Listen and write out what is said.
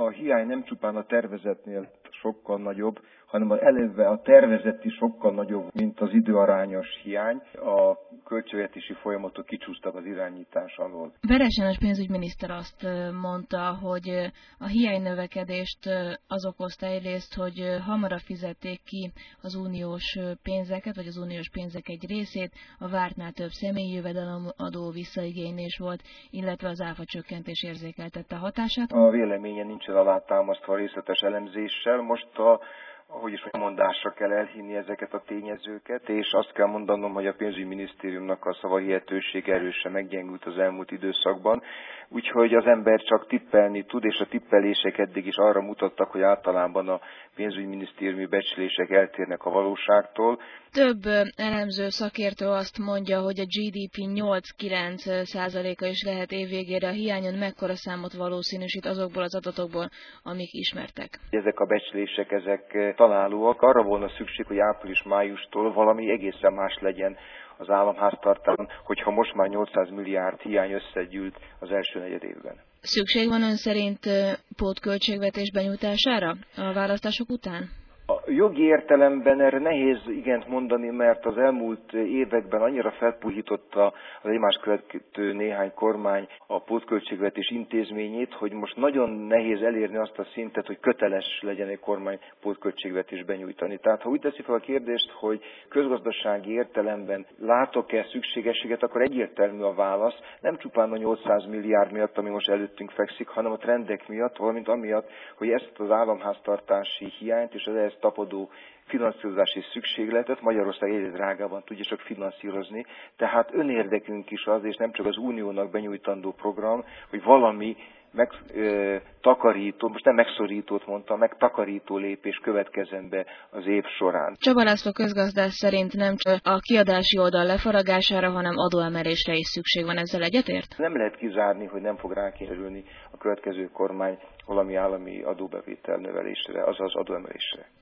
a hiány nem csupán a tervezetnél sokkal nagyobb, hanem eleve a tervezet is sokkal nagyobb, mint az időarányos hiány. A költségvetési folyamatok kicsúsztak az irányítás alól. Veres János pénzügyminiszter azt mondta, hogy a hiánynövekedést az okozta egyrészt, hogy hamarabb fizették ki az uniós pénzeket, vagy az uniós pénzek egy részét, a vártnál több személyi jövedelemadó visszaigénylés volt, illetve az áfacsökkentés érzékeltette hatását. A véleménye nincsen alátámasztva részletes elemzéssel. Most mondásra kell elhinni ezeket a tényezőket, és azt kell mondanom, hogy a pénzügyminisztériumnak a szavahihetősége erősen meggyengült az elmúlt időszakban, úgyhogy az ember csak tippelni tud, és a tippelések eddig is arra mutattak, hogy általában a pénzügyminisztériumi becslések eltérnek a valóságtól. Több elemző szakértő azt mondja, hogy a GDP 8-9%-a is lehet évvégére. A hiányon mekkora számot valószínűsít azokból az adatokból, amik ismertek? Ezek a becslések, ezek találóak. Arra volna szükség, hogy április-májustól valami egészen más legyen az államháztartásban, hogyha most már 800 milliárd hiány összegyűlt az első negyedévben. Szükség van ön szerint pótköltségvetés benyújtására a választások után? A jogi értelemben erre nehéz igent mondani, mert az elmúlt években annyira felpuhította az egymást követő néhány kormány a pótköltségvetés intézményét, hogy most nagyon nehéz elérni azt a szintet, hogy köteles legyen egy kormány pótköltségvetést benyújtani. Tehát ha úgy teszi fel a kérdést, hogy közgazdasági értelemben látok-e szükségességet, akkor egyértelmű a válasz. Nem csupán a 800 milliárd miatt, ami most előttünk fekszik, hanem a trendek miatt, valamint amiatt, hogy ezt az államháztartási hiányt és az ehhez tapadó finanszírozási szükségletet Magyarország egyre drágában tudja csak finanszírozni. Tehát önérdekünk is az, és nem csak az uniónak benyújtandó program, hogy valami takarító, most nem megszorítót mondtam, takarító lépés következzen be az év során. Csaba László közgazdász szerint nem csak a kiadási oldal lefaragására, hanem adóemelésre is szükség van, ezzel egyetért? Nem lehet kizárni, hogy nem fog rákényszerülni a következő kormány valami állami adóbevétel növelésre, azaz adóemelésre.